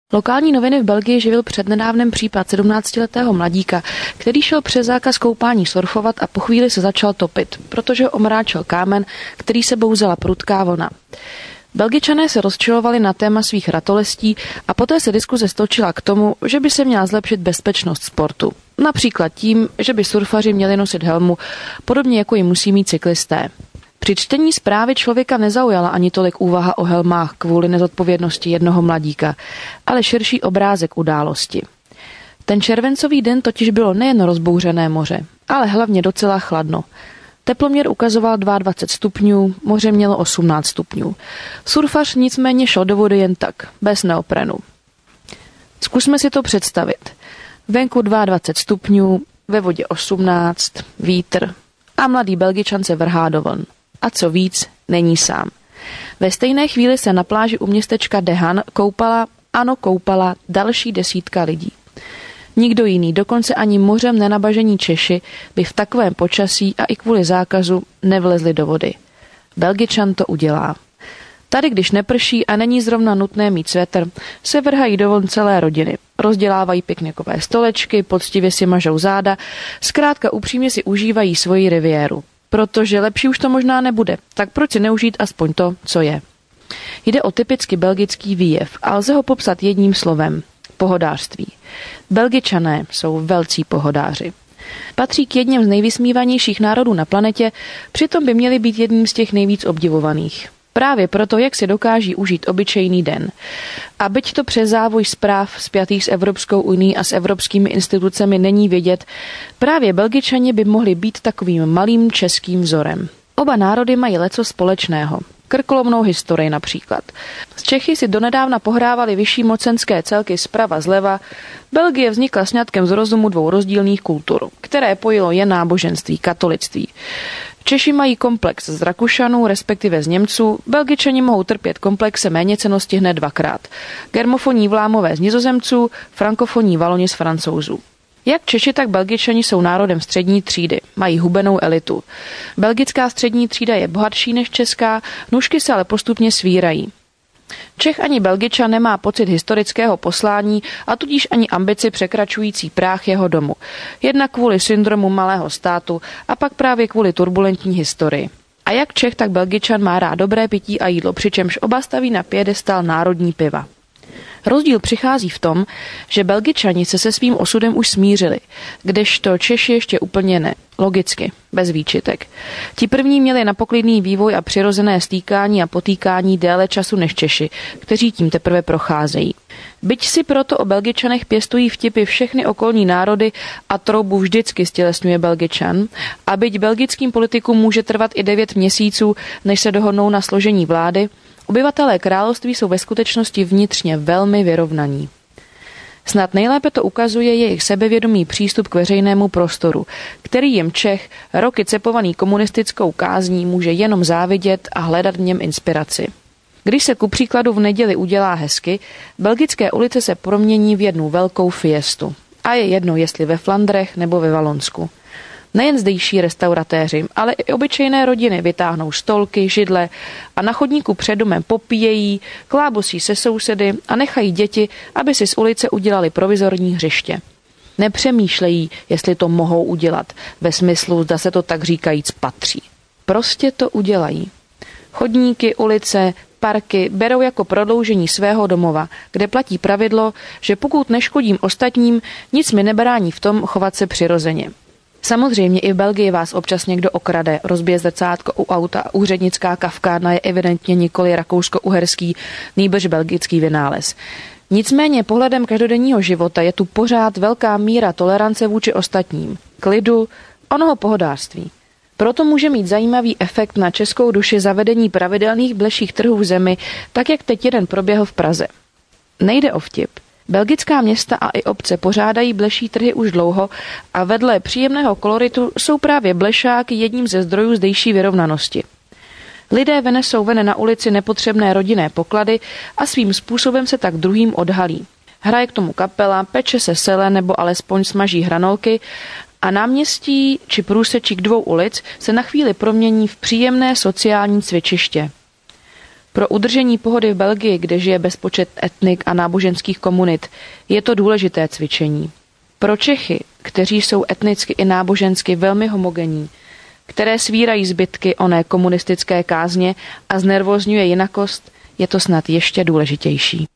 Lokální noviny v Belgii živil přednedávnem případ 17letého mladíka, který šel přes zákaz koupání surfovat a po chvíli se začal topit, protože ho omráčil kámen, který se bouzela prudká vlna. Belgičané se rozčilovali na téma svých ratolestí a poté se diskuze stočila k tomu, že by se měla zlepšit bezpečnost sportu. Například tím, že by surfaři měli nosit helmu, podobně jako ji musí mít cyklisté. Při čtení zprávy člověka nezaujala ani tolik úvaha o helmách kvůli nezodpovědnosti jednoho mladíka, ale širší obrázek události. Ten červencový den totiž bylo nejen rozbouřené moře, ale hlavně docela chladno. Teploměr ukazoval 22 stupňů, moře mělo 18 stupňů. Surfař nicméně šel do vody jen tak, bez neoprenu. Zkusme si to představit. Venku 22 stupňů, ve vodě 18, vítr a mladý Belgičan se vrhá do vln. A co víc, není sám. Ve stejné chvíli se na pláži u městečka Dehan koupala další desítka lidí. Nikdo jiný, dokonce ani mořem nenabažení Češi, by v takovém počasí a i kvůli zákazu nevlezli do vody. Belgičan to udělá. Tady, když neprší a není zrovna nutné mít svetr, se vrhají do vln celé rodiny. Rozdělávají piknikové stolečky, poctivě si mažou záda, zkrátka upřímně si užívají svoji riviéru. Protože lepší už to možná nebude, tak proč si neužít aspoň to, co je. Jde o typicky belgický výjev a lze ho popsat jedním slovem – pohodářství. Belgičané jsou velcí pohodáři. Patří k jedním z nejvysmívanějších národů na planetě, přitom by měli být jedním z těch nejvíc obdivovaných. Právě proto, jak si dokáží užít obyčejný den. A byť to přes závoj zpráv spjatých s Evropskou unií a s evropskými institucemi není vědět, právě Belgičani by mohli být takovým malým českým vzorem. Oba národy mají leco společného. Krkolomnou historii například. Z Čechy si donedávna pohrávali vyšší mocenské celky zprava zleva, Belgie vznikla sňatkem z rozumu dvou rozdílných kultur, které pojilo jen náboženství, katolictví. Češi mají komplex z Rakušanů, respektive z Němců, Belgičani mohou trpět komplexem méněcennosti hned dvakrát. Germofonní Vlámové z Nizozemců, frankofonní Valoni z Francouzů. Jak Češi, tak Belgičani jsou národem střední třídy, mají hubenou elitu. Belgická střední třída je bohatší než česká, nůžky se ale postupně svírají. Čech ani Belgičan nemá pocit historického poslání a tudíž ani ambici překračující práh jeho domu. Jednak kvůli syndromu malého státu a pak právě kvůli turbulentní historii. A jak Čech, tak Belgičan má rád dobré pití a jídlo, přičemž oba staví na piedestal národní piva. Rozdíl přichází v tom, že Belgičani se svým osudem už smířili, kdežto Češi ještě úplně ne. Logicky, bez výčitek. Ti první měli na poklidný vývoj a přirozené stýkání a potýkání déle času než Češi, kteří tím teprve procházejí. Byť si proto o Belgičanech pěstují vtipy všechny okolní národy a troubu vždycky stělesňuje Belgičan, a byť belgickým politikům může trvat i 9 měsíců, než se dohodnou na složení vlády, obyvatelé království jsou ve skutečnosti vnitřně velmi vyrovnaní. Snad nejlépe to ukazuje jejich sebevědomý přístup k veřejnému prostoru, který jim Čech, roky cepovaný komunistickou kázní, může jenom závidět a hledat v něm inspiraci. Když se ku příkladu v neděli udělá hezky, belgické ulice se promění v jednu velkou fiestu. A je jedno, jestli ve Flandrech nebo ve Valonsku. Nejen zdejší restauratéři, ale i obyčejné rodiny vytáhnou stolky, židle a na chodníku před domem popíjejí, klábosí se sousedy a nechají děti, aby si z ulice udělali provizorní hřiště. Nepřemýšlejí, jestli to mohou udělat, ve smyslu, zda se to tak říkajíc patří. Prostě to udělají. Chodníky, ulice, parky berou jako prodloužení svého domova, kde platí pravidlo, že pokud neškodím ostatním, nic mi nebrání v tom chovat se přirozeně. Samozřejmě i v Belgii vás občas někdo okrade, rozbije zrcátko u auta a úřednická kavkárna je evidentně nikoli rakousko-uherský, nýbrž belgický vynález. Nicméně pohledem každodenního života je tu pořád velká míra tolerance vůči ostatním, klidu, onoho pohodářství. Proto může mít zajímavý efekt na českou duši zavedení pravidelných bleších trhů v zemi, tak jak teď jeden proběhl v Praze. Nejde o vtip. Belgická města a i obce pořádají bleší trhy už dlouho a vedle příjemného koloritu jsou právě blešáky jedním ze zdrojů zdejší vyrovnanosti. Lidé vynesou ven na ulici nepotřebné rodinné poklady a svým způsobem se tak druhým odhalí. Hraje k tomu kapela, peče se sele nebo alespoň smaží hranolky a náměstí či průsečík 2 ulic se na chvíli promění v příjemné sociální cvičiště. Pro udržení pohody v Belgii, kde žije bezpočet etnik a náboženských komunit, je to důležité cvičení. Pro Čechy, kteří jsou etnicky i nábožensky velmi homogenní, které svírají zbytky oné komunistické kázně a znervózňuje jinakost, je to snad ještě důležitější.